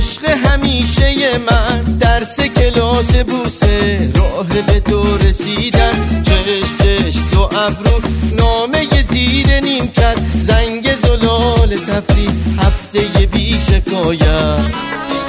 عشق همیشه من، درس کلاس بوسه، راه به تو رسیدن، چشم چشم دو ابرو، نامه زیر نیمکت، زنگ زلال تفریح، هفته بی شکایت.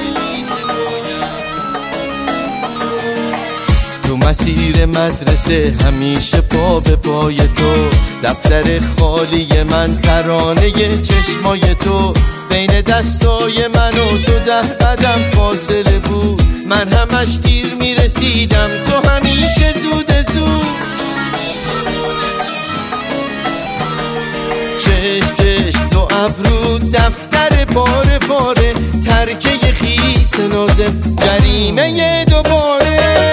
تو مسیر مدرسه همیشه پا به پای تو، دفتر خالی من ترانه چشمای تو، بین دستای من و تو 10 قدم فاصله بود، من همش دیر میرسیدم، تو همیشه زود زود. چشم چشم دو ابرو، دفتر پاره پاره، ترکه خیس نازم، جریمه دوباره.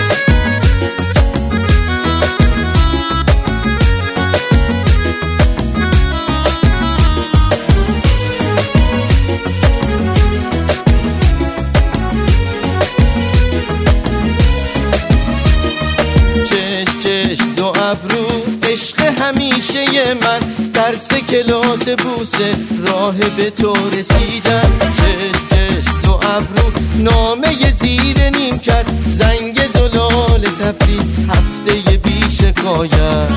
عشق همیشه من، درس کلاس بوسه، راه به تو رسیدن، چشم چشم دو ابرو، نامه زیر نیمکت، زنگ زلال تفریح، هفته بی شکایت.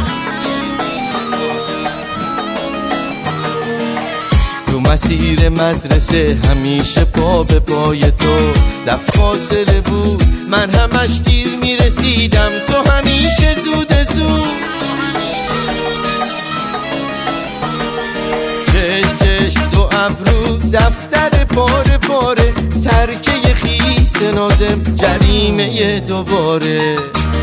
تو مسیر مدرسه همیشه پا به پای تو، دفع فاصله بود، من همش دیر میرسیدم، تو همیشه زود زود. چشم چشم دو ابرو، دفتر پاره پاره، ترکه خیس نازم، جریمه دوباره.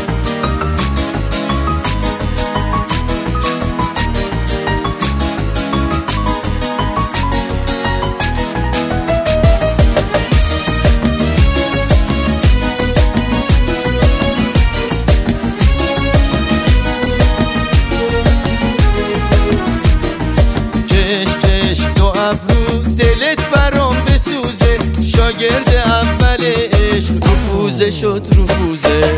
دلت برام بسوزه، شاگرد اول عشق، رفوزه شد رفوزه،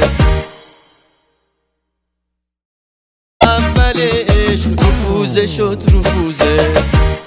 اول عشق رفوزه شد رفوزه.